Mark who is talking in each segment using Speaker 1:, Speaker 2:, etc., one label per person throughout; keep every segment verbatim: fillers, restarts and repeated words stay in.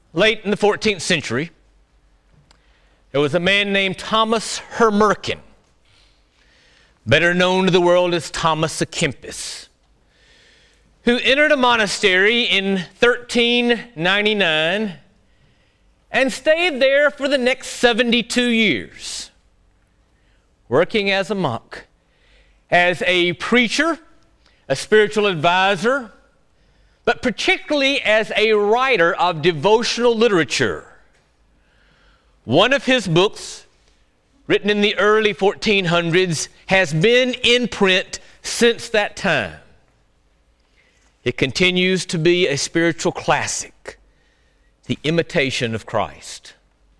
Speaker 1: Late in the fourteenth century, there was a man named Thomas Hermerkin, better known to the world as Thomas à Kempis, who entered a monastery in thirteen ninety-nine and stayed there for the next seventy-two years, working as a monk, as a preacher, a spiritual advisor, but particularly as a writer of devotional literature. One of his books, written in the early fourteen hundreds, has been in print since that time. It continues to be a spiritual classic, The Imitation of Christ.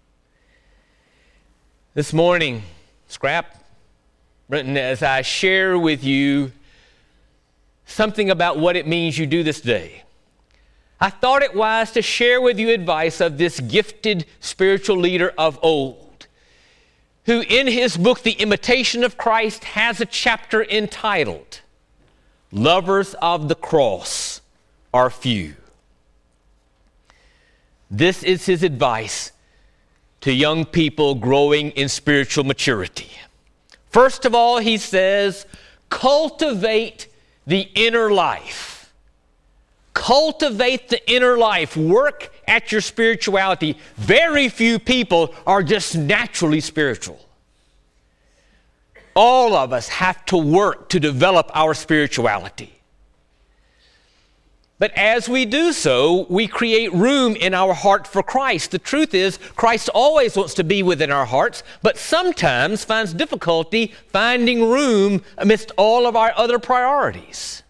Speaker 1: This morning, Scrap, Brenton, as I share with you something about what it means you do this day, I thought it wise to share with you advice of this gifted spiritual leader of old, who in his book, The Imitation of Christ, has a chapter entitled, Lovers of the Cross Are Few. This is his advice to young people growing in spiritual maturity. First of all, he says, cultivate the inner life. Cultivate the inner life. Work at your spirituality. Very few people are just naturally spiritual. All of us have to work to develop our spirituality. But as we do so, we create room in our heart for Christ. The truth is, Christ always wants to be within our hearts, but sometimes finds difficulty finding room amidst all of our other priorities.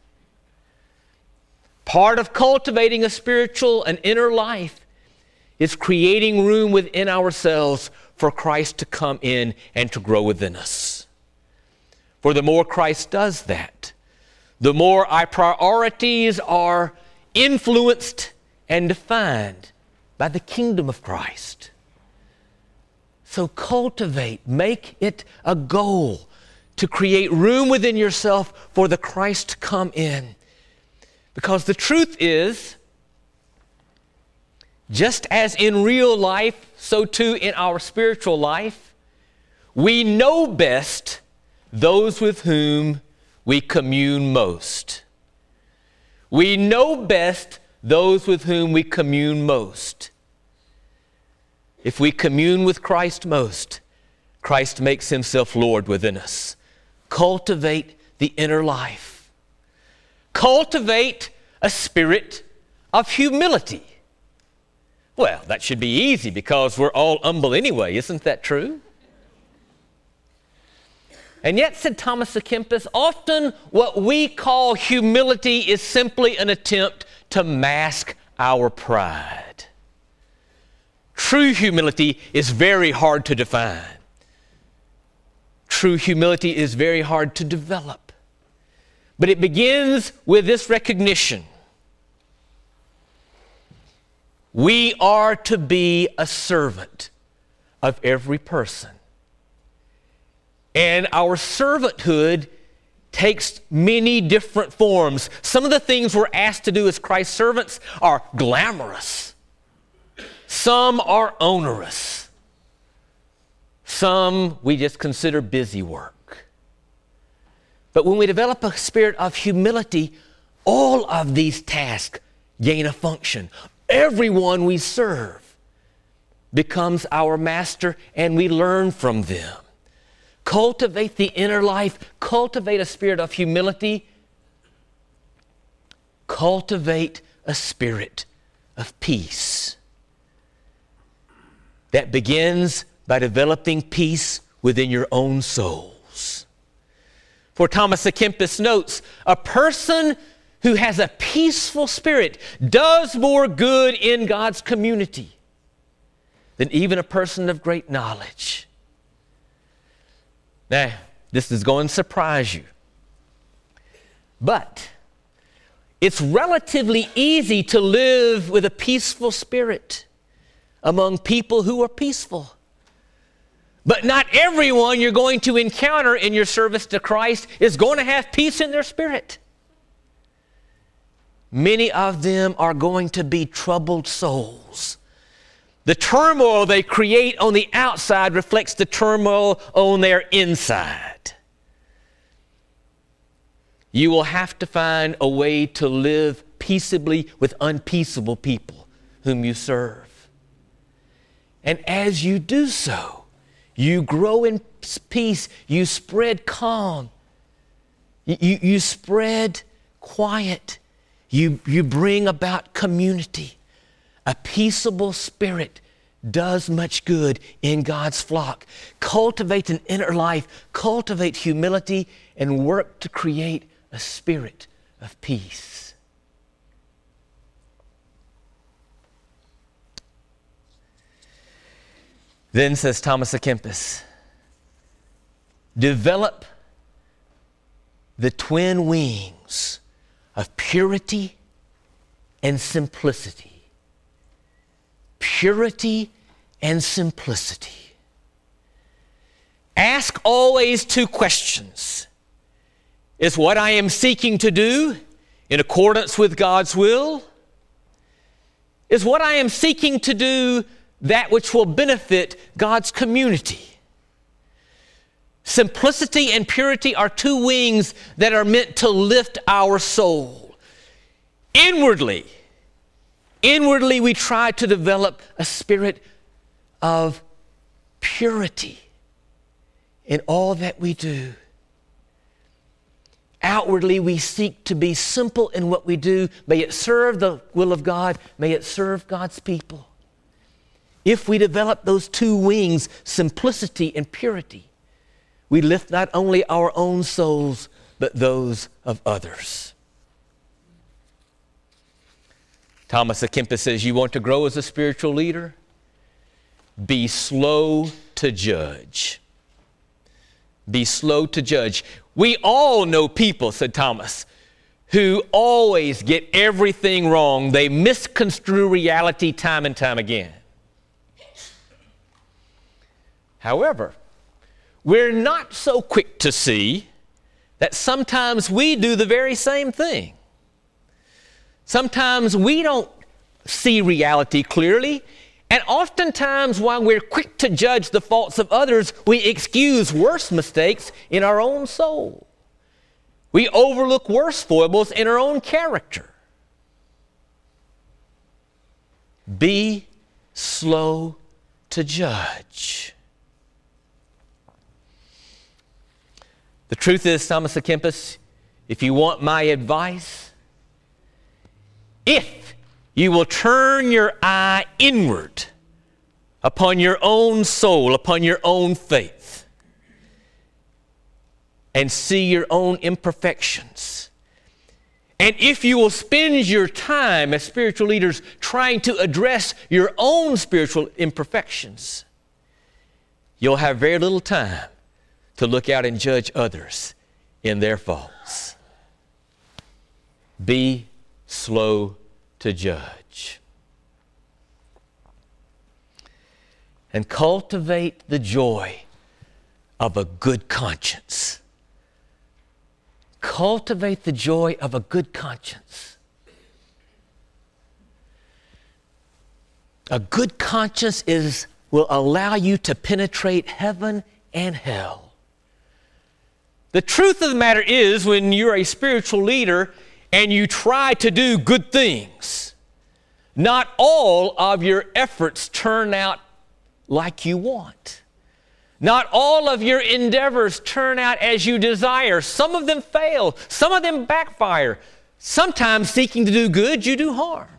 Speaker 1: Part of cultivating a spiritual and inner life is creating room within ourselves for Christ to come in and to grow within us. For the more Christ does that, the more our priorities are influenced and defined by the kingdom of Christ. So cultivate, make it a goal to create room within yourself for the Christ to come in. Because the truth is, just as in real life, so too in our spiritual life, we know best those with whom we commune most. We know best those with whom we commune most. If we commune with Christ most, Christ makes himself Lord within us. Cultivate the inner life. Cultivate a spirit of humility. Well, that should be easy because we're all humble anyway. Isn't that true? And yet, said Thomas à Kempis, often what we call humility is simply an attempt to mask our pride. True humility is very hard to define. True humility is very hard to develop. But it begins with this recognition. We are to be a servant of every person. And our servanthood takes many different forms. Some of the things we're asked to do as Christ's servants are glamorous. Some are onerous. Some we just consider busy work. But when we develop a spirit of humility, all of these tasks gain a function. Everyone we serve becomes our master, and we learn from them. Cultivate the inner life. Cultivate a spirit of humility. Cultivate a spirit of peace. That begins by developing peace within your own souls. For Thomas à Kempis notes, a person who has a peaceful spirit does more good in God's community than even a person of great knowledge. Now, this is going to surprise you. But it's relatively easy to live with a peaceful spirit among people who are peaceful. But not everyone you're going to encounter in your service to Christ is going to have peace in their spirit. Many of them are going to be troubled souls The turmoil they create on the outside reflects the turmoil on their inside. You will have to find a way to live peaceably with unpeaceable people whom you serve. And as you do so, you grow in peace, you spread calm, you, you, you spread quiet, you, you bring about community. A peaceable spirit does much good in God's flock. Cultivate an inner life, cultivate humility, and work to create a spirit of peace. Then, says Thomas à Kempis, develop the twin wings of purity and simplicity. Purity and simplicity. Ask always two questions. Is what I am seeking to do in accordance with God's will? Is what I am seeking to do that which will benefit God's community? Simplicity and purity are two wings that are meant to lift our soul. Inwardly, inwardly we try to develop a spirit of purity in all that we do. Outwardly, we seek to be simple in what we do. May it serve the will of God. May it serve God's people. If we develop those two wings, simplicity and purity, we lift not only our own souls, but those of others. Thomas à Kempis says, you want to grow as a spiritual leader? Be slow to judge. Be slow to judge. We all know people, said Thomas, who always get everything wrong. They misconstrue reality time and time again. However, we're not so quick to see that sometimes we do the very same thing. Sometimes we don't see reality clearly, and oftentimes while we're quick to judge the faults of others, we excuse worse mistakes in our own soul. We overlook worse foibles in our own character. Be slow to judge. The truth is, Thomas à Kempis, if you want my advice, if you will turn your eye inward upon your own soul, upon your own faith, and see your own imperfections, and if you will spend your time as spiritual leaders trying to address your own spiritual imperfections, you'll have very little time to look out and judge others in their faults. Be slow to judge. And cultivate the joy of a good conscience. Cultivate the joy of a good conscience. A good conscience is will allow you to penetrate heaven and hell. The truth of the matter is, when you're a spiritual leader and you try to do good things, not all of your efforts turn out like you want. Not all of your endeavors turn out as you desire. Some of them fail. Some of them backfire. Sometimes seeking to do good, you do harm.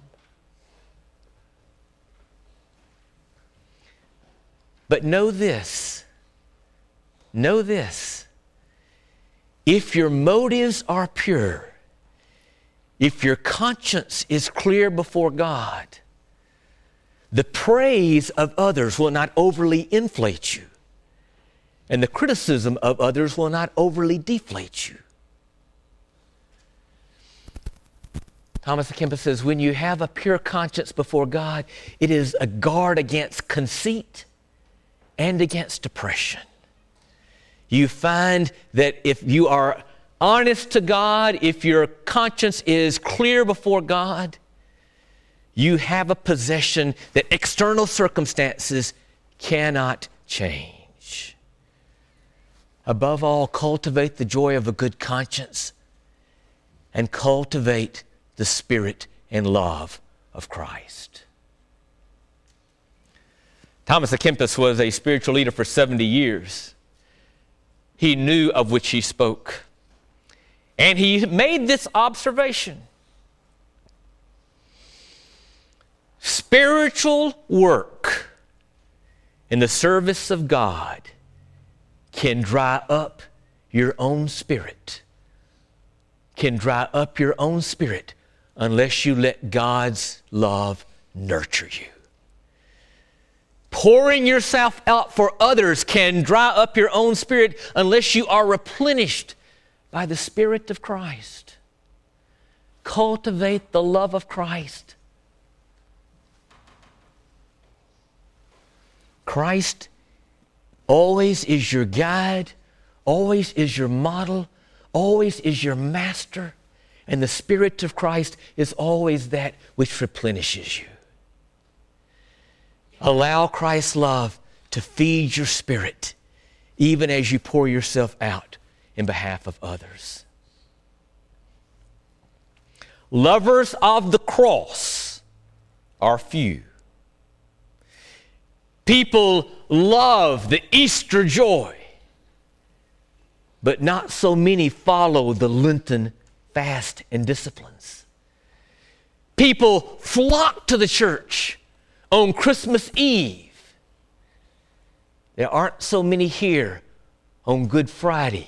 Speaker 1: But know this. Know this. If your motives are pure, if your conscience is clear before God, the praise of others will not overly inflate you, and the criticism of others will not overly deflate you. Thomas à Kempis says, when you have a pure conscience before God, it is a guard against conceit and against depression. You find that if you are honest to God, if your conscience is clear before God, You have a possession that external circumstances cannot change. Above all, cultivate the joy of a good conscience and cultivate the spirit and love of Christ. Thomas à Kempis was a spiritual leader for seventy years. He knew of which he spoke. And he made this observation. Spiritual work in the service of God can dry up your own spirit. Can dry up your own spirit unless you let God's love nurture you. Pouring yourself out for others can dry up your own spirit unless you are replenished by the Spirit of Christ. Cultivate the love of Christ. Christ always is your guide, always is your model, always is your master, and the Spirit of Christ is always that which replenishes you. Allow Christ's love to feed your spirit, even as you pour yourself out in behalf of others. Lovers of the cross are few. People love the Easter joy, but not so many follow the Lenten fast and disciplines. People flock to the church on Christmas Eve. There aren't so many here on Good Friday.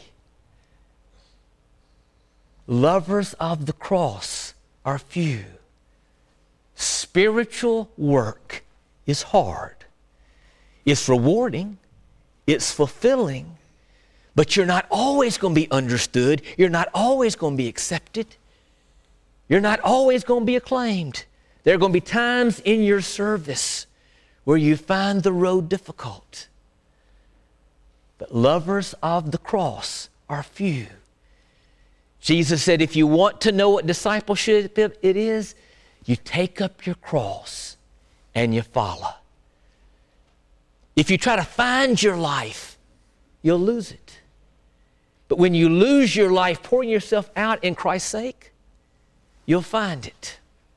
Speaker 1: Lovers of the cross are few. Spiritual work is hard. It's rewarding. It's fulfilling. But you're not always going to be understood. You're not always going to be accepted. You're not always going to be acclaimed. There are going to be times in your service where you find the road difficult. But lovers of the cross are few. Jesus said, if you want to know what discipleship it is, you take up your cross and you follow. If you try to find your life, you'll lose it. But when you lose your life pouring yourself out in Christ's sake, you'll find it.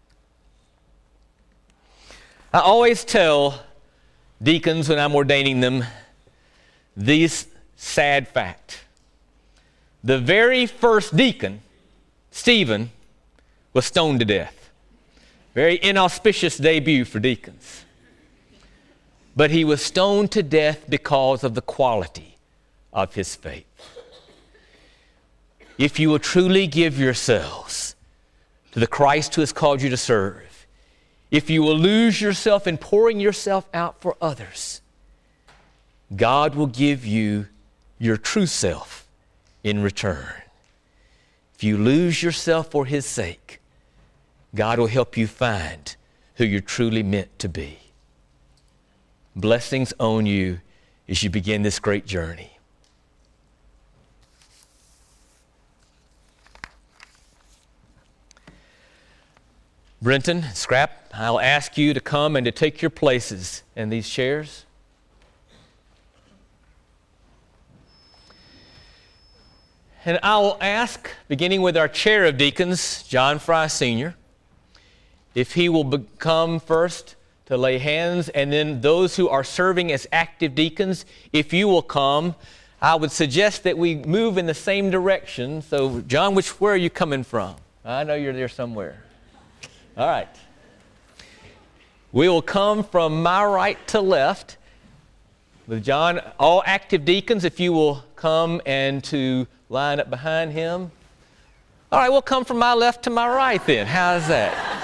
Speaker 1: I always tell deacons when I'm ordaining them this sad fact. The very first deacon, Stephen, was stoned to death. Very inauspicious debut for deacons. But he was stoned to death because of the quality of his faith. If you will truly give yourselves to the Christ who has called you to serve, if you will lose yourself in pouring yourself out for others, God will give you your true self in return. If you lose yourself for His sake, God will help you find who you're truly meant to be. Blessings on you as you begin this great journey. Brenton, Scrap, I'll ask you to come and to take your places in these chairs. And I will ask, beginning with our chair of deacons, John Fry Senior, if he will come first to lay hands, and then those who are serving as active deacons, if you will come. I would suggest that we move in the same direction. So, John, which where are you coming from? I know you're there somewhere. All right. We will come from my right to left. With John, all active deacons, if you will come and to line up behind him. All right, we'll come from my left to my right then. How's that?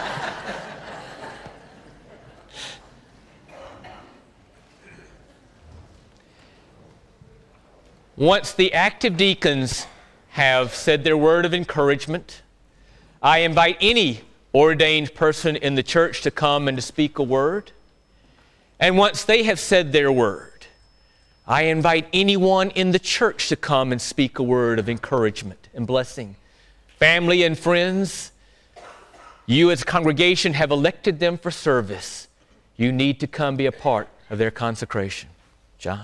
Speaker 1: Once the active deacons have said their word of encouragement, I invite any ordained person in the church to come and to speak a word. And once they have said their word, I invite anyone in the church to come and speak a word of encouragement and blessing. Family and friends, You as a congregation have elected them for service. You need to come be a part of their consecration. John?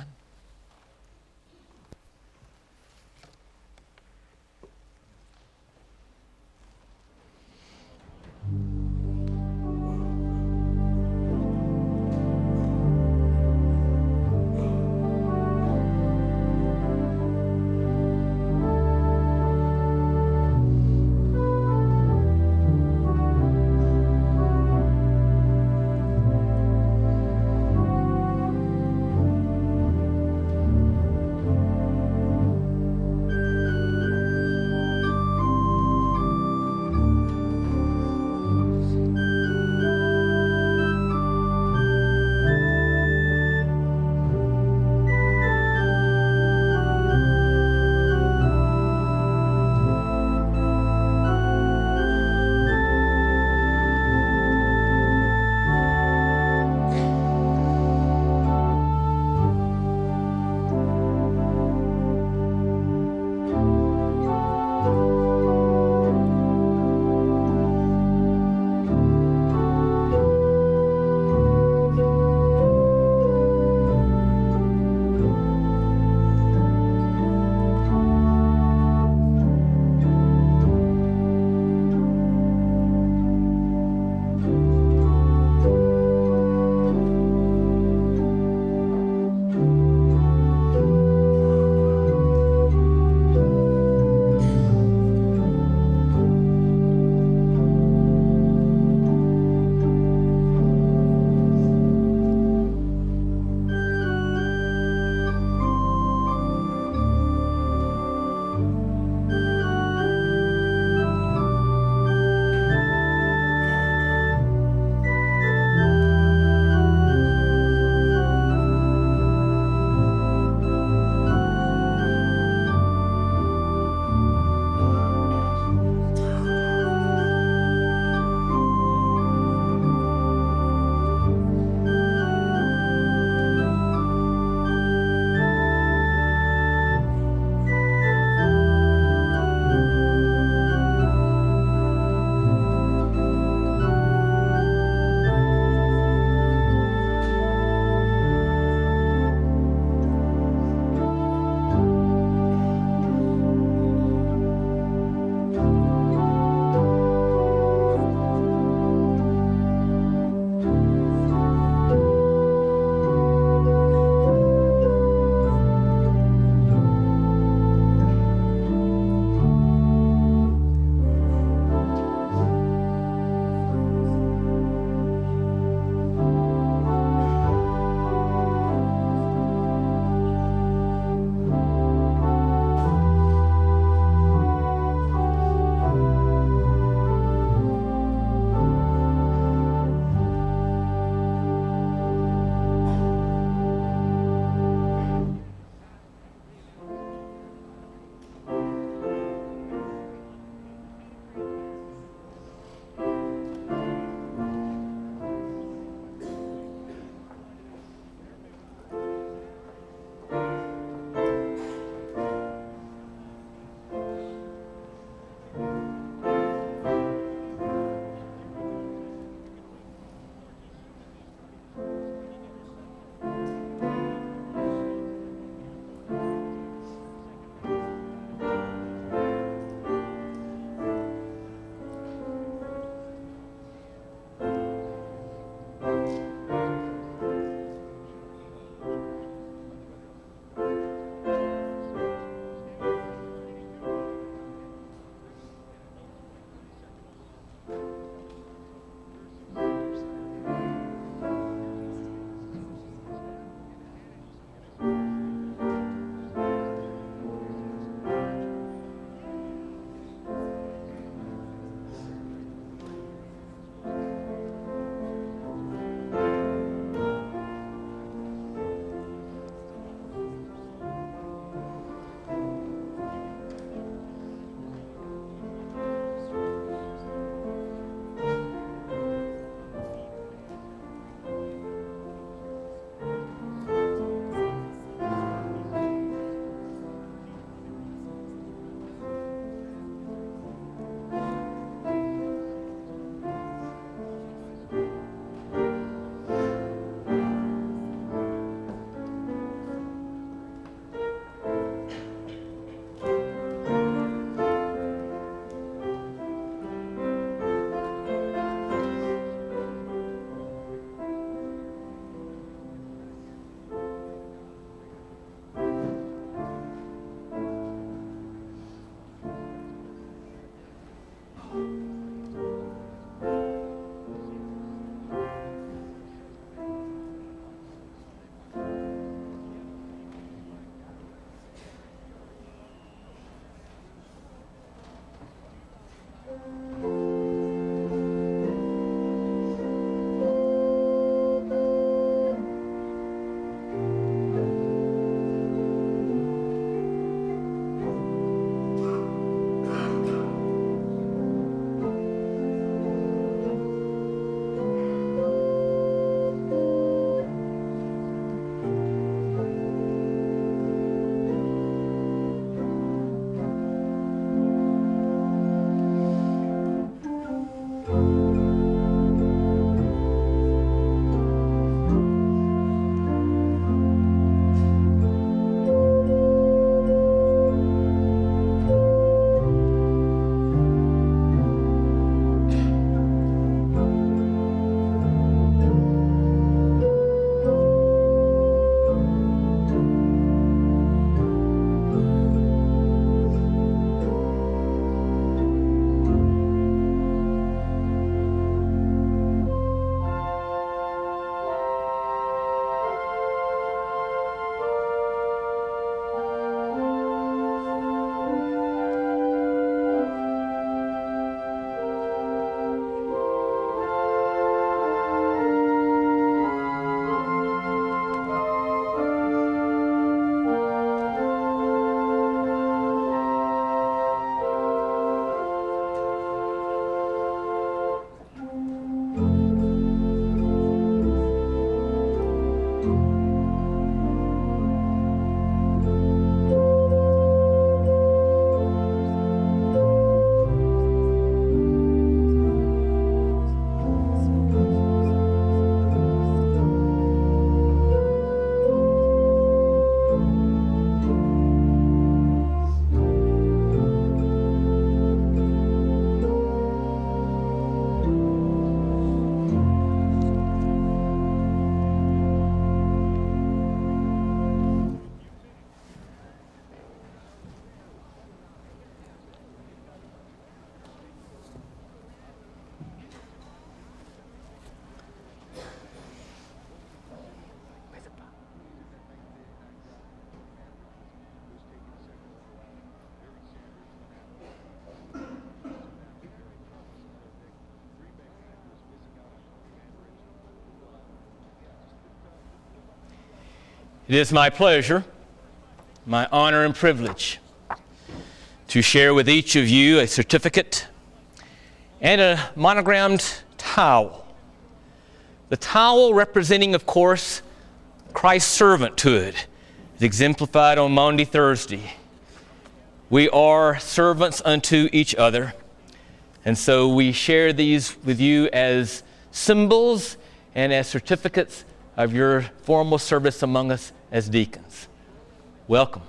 Speaker 1: It is my pleasure, my honor and privilege to share with each of you a certificate and a monogrammed towel. The towel representing, of course, Christ's servanthood is exemplified on Maundy Thursday. We are servants unto each other, and so we share these with you as symbols and as certificates of your formal service among us as deacons. Welcome.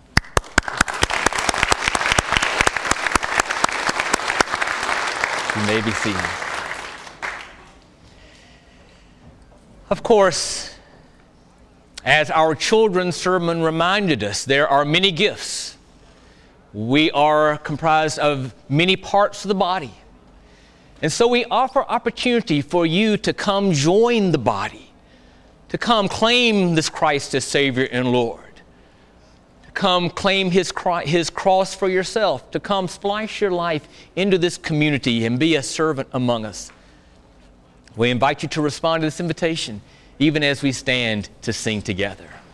Speaker 1: You may be seated. Of course, as our children's sermon reminded us, there are many gifts. We are comprised of many parts of the body. And so we offer opportunity for you to come join the body, to come claim this Christ as Savior and Lord, to come claim His, his cross for yourself, to come splice your life into this community and be a servant among us. We invite you to respond to this invitation, even as we stand to sing together.